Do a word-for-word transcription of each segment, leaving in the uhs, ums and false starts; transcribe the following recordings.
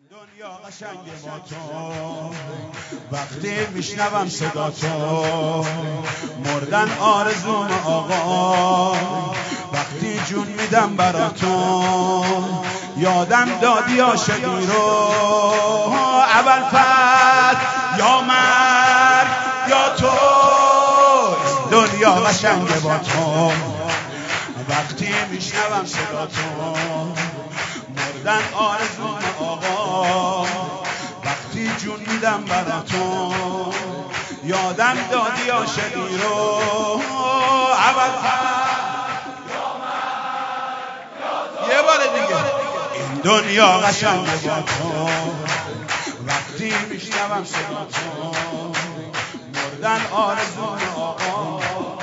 دنیا قشنگ با تو، وقتی میشنوم صدا تو، مردن آرزوم آقا، وقتی جون میدم برا تو، یادم دادی عاشقی رو، اول فتح یا مرگ یا تو، دنیا قشنگ با تو، وقتی میشنوم صدا تو، مردن آرزوم آقا، وقتی جون میدم برا تو، یادم دادی عاشقی رو، اول یه بار دیگه، این دنیا قشنگه با تو، وقتی میشنوم صدا تو، مردن آرزوم آقا،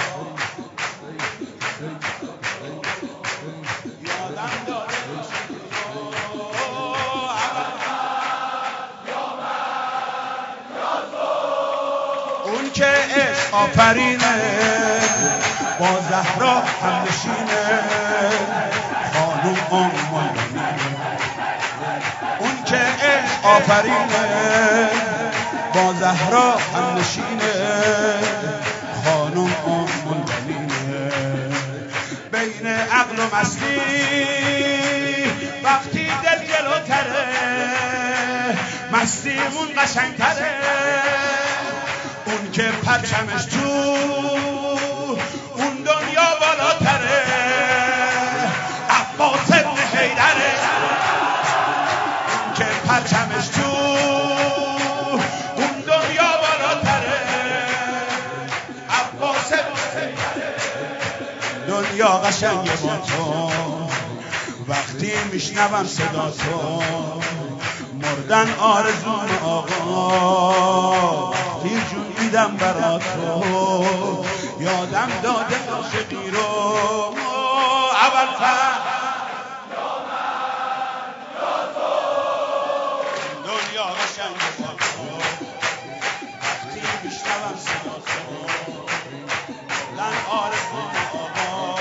یادم دادی عاشقی رو، اون که عشق آفرینه، با زهرا هم نشینه، خانوم ام المؤمنین، اون که عشق آفرینه، با زهرا هم نشینه، خانوم ام المؤمنین، بین عقل و مستی وقتی دل جلوتره، مستیمون قشنگتره، اون که پرچمش تو اون دنیا بالاتره، عباس ابن حیدره، اون که پرچمش تو اون دنیا بالاتره، عباس ابن حیدره، دنیا قشنگه با تو، وقتی میشنوم صدا تو، مردن آرزوم آقا، وقتی جون میدم برا تو، یادم داده عاشقی رو، اول فتح یا من یا تو، دنیا قشنگه با تو، وقتی میشنوم صدا تو، مردن آرزوم آقا،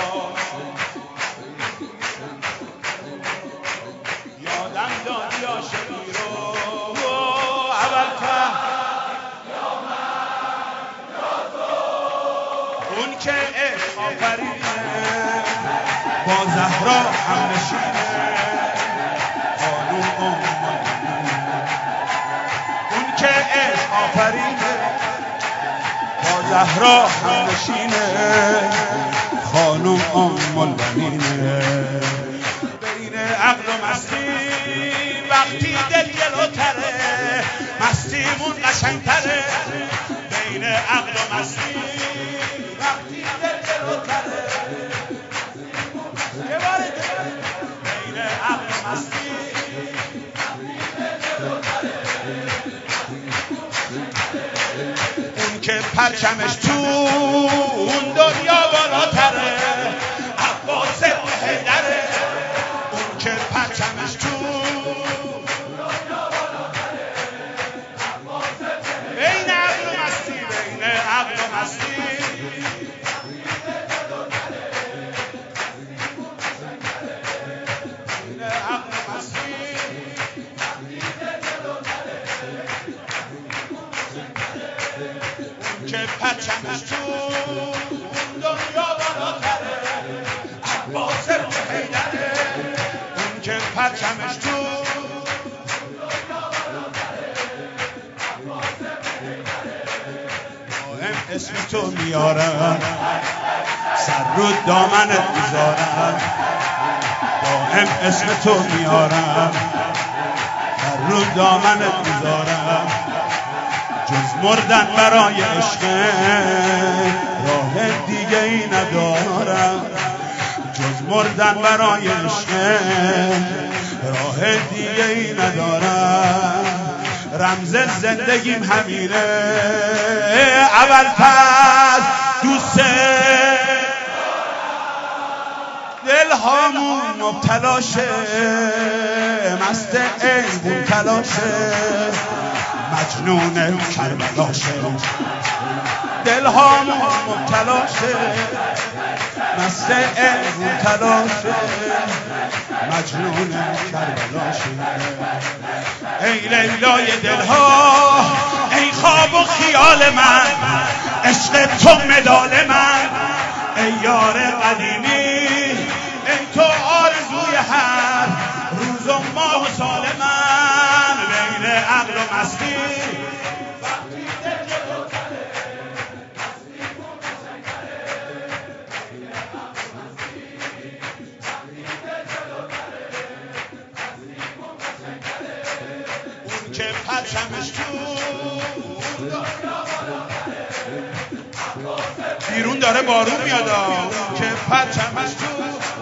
یادم دادی عاشقی رو، اول فتح یا من یا تو، اون که عشق آفرینه، با زهرا هم نشینه، خانوم ام المؤمنین، اون که عشق آفرینه، با زهرا هم نشینه، خانوم ام المؤمنین، بین عقل و مستی وقتی دل جلوتره، مستیمون قشنگتره، بین عقل و مستی وقتی دل جلوتره، یه بار دیگه، بین عقل و مستی اون که پرچمش تو اون دنیا بالاتره، عباس ابن حیدره، اون که پرچمش تو بین عقل و مستی، بین عقل و مستی، بین عقل و مستی، اون که پرچمش تو اون دنیا بالاتره، عباس ابن حیدره، اون که پرچمش تو دائم اسم تو میارم، سر رو دامنت میذارم، دائم اسم تو میارم، سر رو دامنت میذارم، جز مردن برای عشق راه دیگه ای ندارم، جز مردن برای عشق راه دیگه ای ندارم، رمز زندگیم همینه، اول پس دوست دل هامون مبتلاشه، مست عیبون تلاشه، مجنون کربلاشه، دل هامون مبتلاشه، مست علم تلاشه مجنون کربلاشه ای لیلای دلها ای خواب و خیال من عشق تو مدال من ای یار قدیمی ای تو آرزوی هر روز و ماه و سال من بین عقل و مستی اون که پرچمش تو بیرون داره بارون میاد اون که پرچمش تو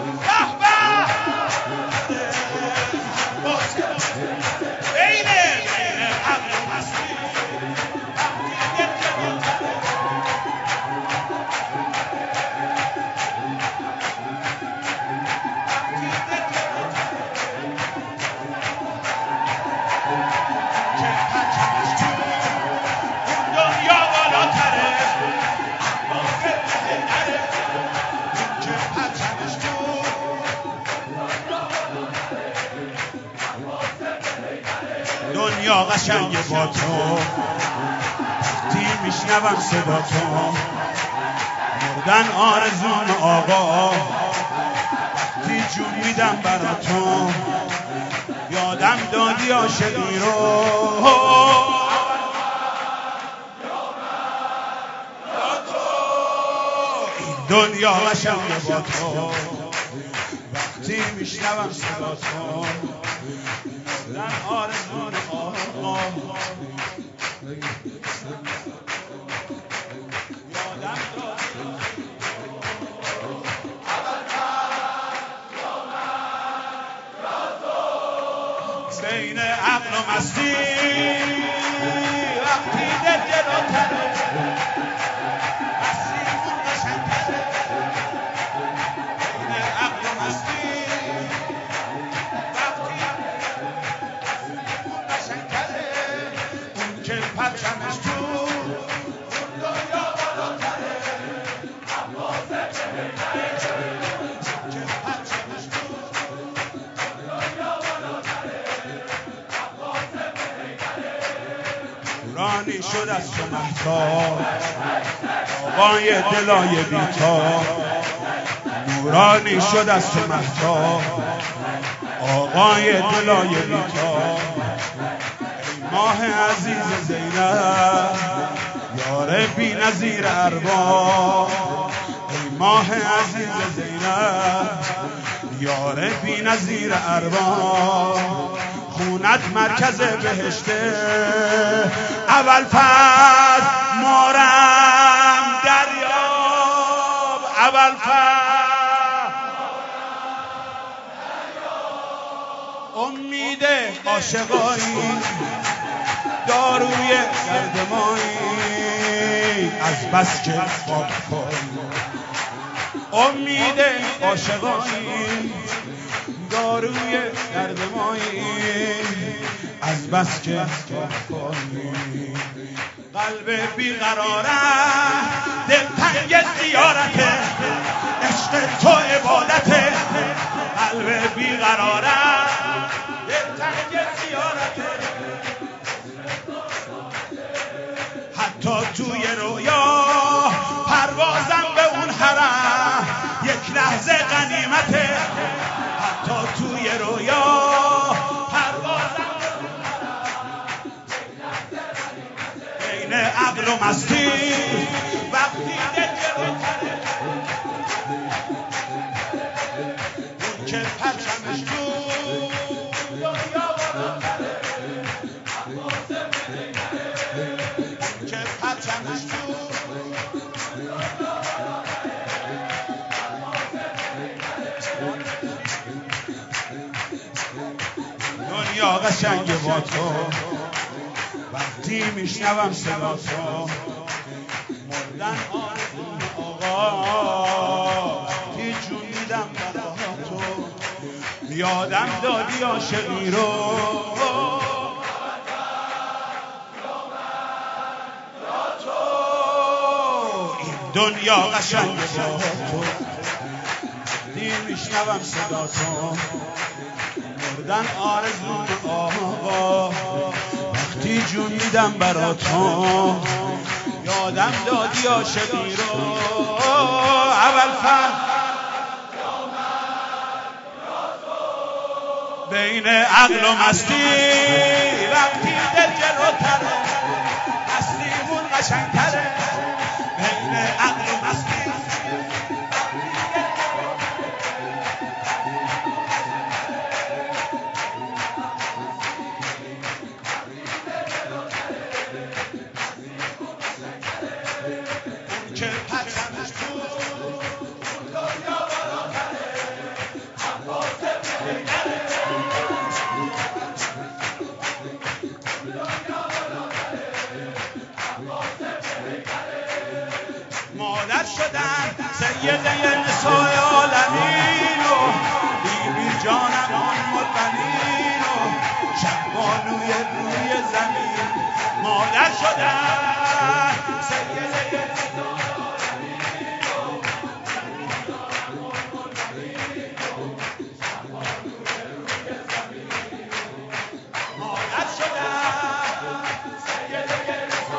دنیا قشنگه با تو وقتی میشنوم صدا تو مردن آرزون آقا وقتی جون میدم برا تو یادم دادی عاشقی رو دنیا قشنگه با تو وقتی میشنوم صدا تو مردن آرزون آقا یادم دادی بین عقل و مستی وقتی دل جلوتره مسیمون قشنگتره بین عقل و مستی وقتی مسیمون قشنگتره اون که پرچمش تو اون دنیا بالاتره عباسه بهتره اون که پرچمش تو رانی شد از تو مهتاب آقای دلای بیتاب نورانی شد از تو مهتاب آقای دلای بیتاب ای ماه عزیز زینب یار بی نظیر ارباب ای ماه عزیز زینب یار بی نظیر ارباب خونت مرکز بهشته اول پس مارم دریاب اول پس امید عاشقایی داروی گردمایی از بس که خواب کنی امید عاشقایی داروی گردمایی از بس که کنی قلب بیقراره دلتنگ زیارته عشق تو عبادته قلب بیقراره دلتنگ زیارته حتی توی رویا پروازم به اون حرم یک لحظه غنیمته حتی توی رویا پروازم بین عقل و مستی وقتی دل جلوتره اون که پرچمش تو دنیا بالاتره اون که پرچمش تو دنیا قشنگه با تو وقتی میشنوم صدا تو مردن آرزون آقا وقتی جون میدم برا تو یادم دادی عاشقی رو این دنیا قشنگه با تو میشنوم صدا تو مردن آرزوم آقا وقتی جون میدم برا تو یادم دادی عاشقی رو اول فرد بین عقل و مستی وقتی دل جلوتره مستیمون قشنگتره بین عقل و مستی که پرچمش تو دنیا بالاتره عباس پیکره مادر شدن سیده نسای عالمین و بیبی جانم آن البنین و شبانوی روی زمین مادر شدن سیده نسای عالمین و مادر شدن سیده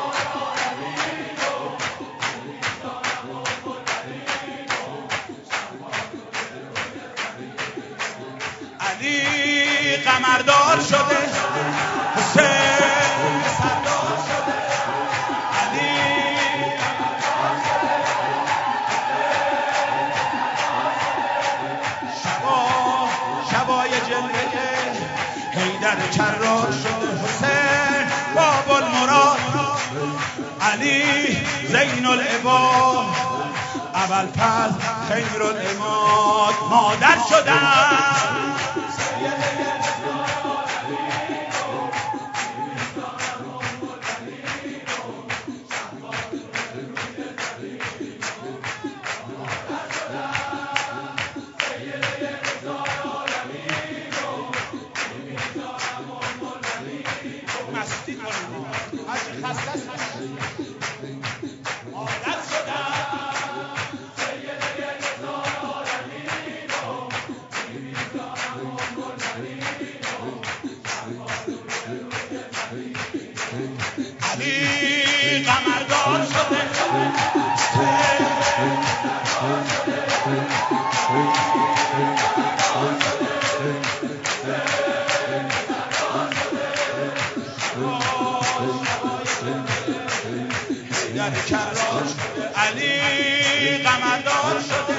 علی قمردار شده حسین سردار شده علی شبا شبای جلوه حیدر کرار شده حسین باب المراد علی زین العباد اول پس خیر العماد مادر شدن مستی کنیم حاجی خسته است مادر شدن علی قمردان شده یعنی کرار شده علی قمردان شده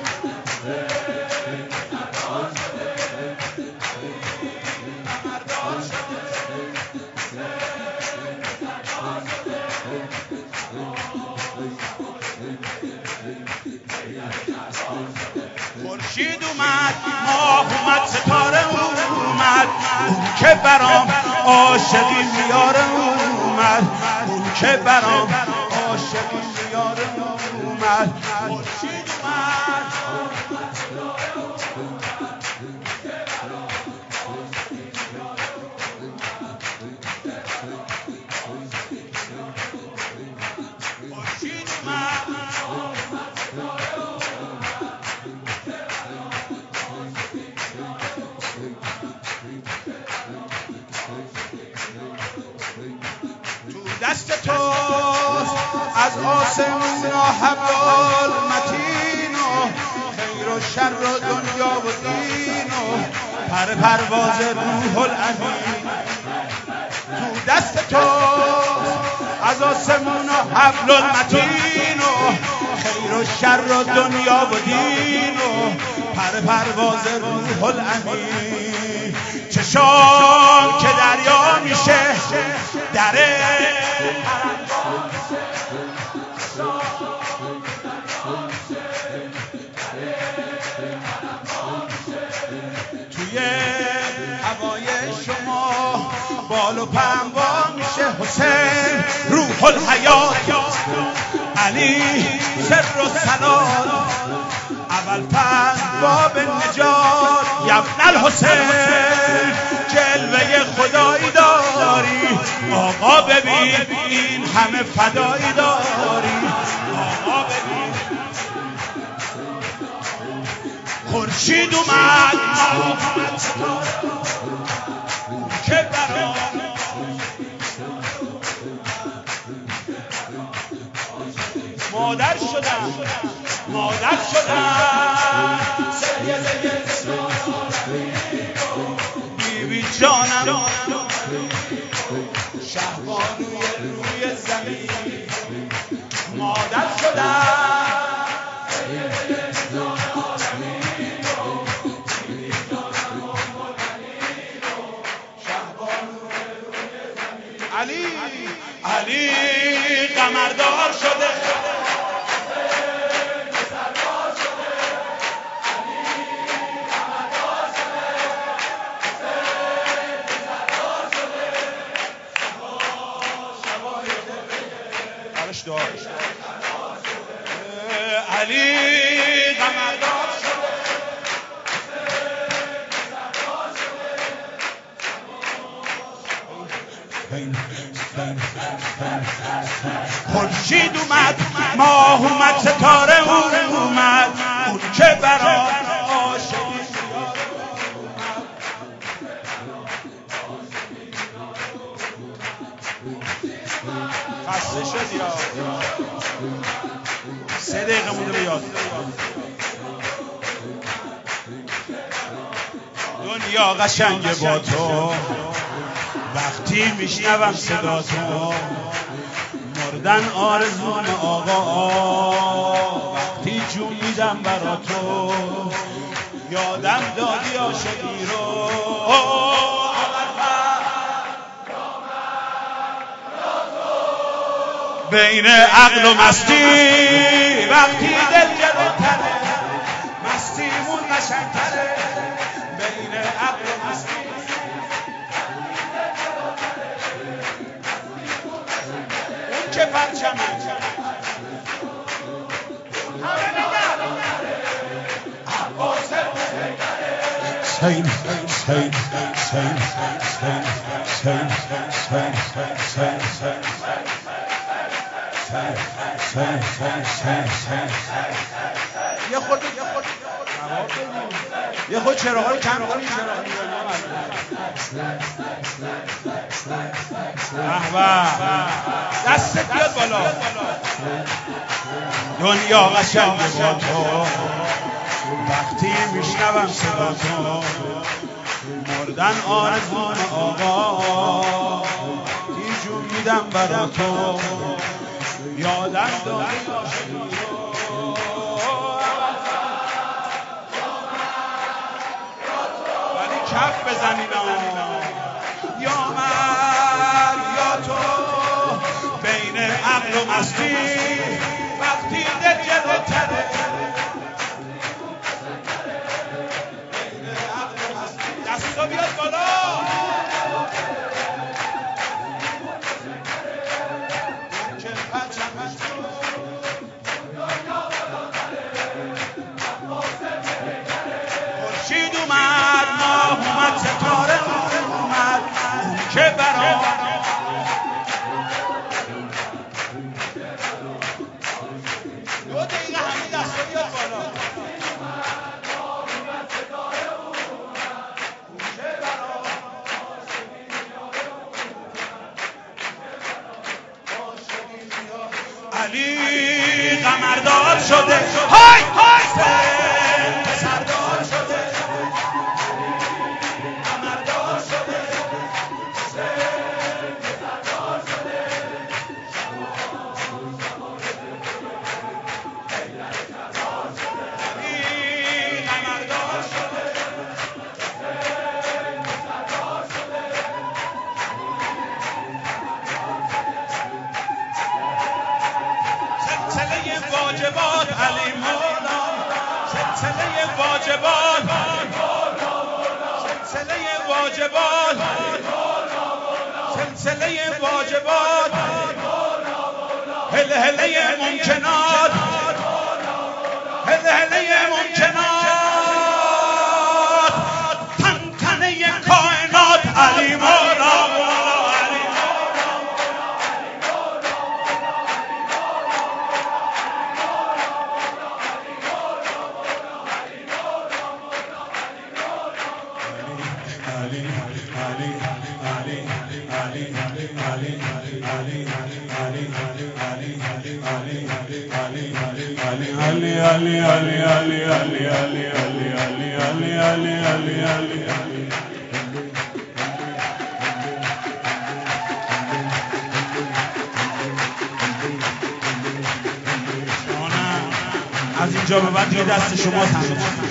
خورشید اومد ماه اومد ستاره اومد اون که برام عاشقی میاره اومد اون که برام عاشقی میاره اومد خورشید اومد خورشید اومد دست توست از آسمون و حبل المتین و خیر و شر و دنیا و دین و پر پرواز روح الامین تو دست توست از آسمون و حبل المتین و خیر و شر و دنیا و دین و پر پرواز روح الامین چشام که دریا میشه دره توی هوای شما بال و پنبا میشه حسین روح الحیات علی سر و سلام اول پس باب نجات یبن الحسین جلوه خدایی داری آقا ببین این همه فدایی داری آقا ببین خورشید اومد که برا مادر شدم مادر شدم بیبی جانم شهبانوی روی زمین مادر شدم علی علی قمردار شده علی قمردار شده خورشید اومد ماه اومد ستاره اومد اون که برا عاشقی خسته شدی یا سه دقیقه مونده به یاد دنیا قشنگه با تو وقتی میشنوم صدا تو مردن آرزوم آقا وقتی جون میدم برا تو یادم دادی عاشقی رو بین عقل و مستی وقتی دل جلوتره مستیمون قشنگتره بین عقل و مستی اون که پرچمه همه نگر عباس سین سین سین سین سین سین سین سین یه خود یه خود یه خود چراغا رو کم کنید احبا دستت بیاد بالا دنیا قشنگه با تو وقتی میشنوم صدا تو مردن آرزوم آقا دی جون میدم برا تو یادم داری عاشقی رو ولی کف بزنین یا من یا تو بین عقل و مستی وقتی دل جلوتره بین عقل و مستی دستا بیاد بالا خورشید اومد ماه اومد ستاره اومد اون که برا دو دقیقه همین دستا بیاد بالا علی قمردار شده های های پسردار شده قمردار شده پسردار شده علی قمردار شده پسردار شده سلسله واجبات علی مولا سلسله واجبات سلسله واجبات سلسله واجبات هل هله ممکنات هل هله ممکنات تن تنه کائنات علی مولا از اینجا به بعد دیگه دست شما تمام.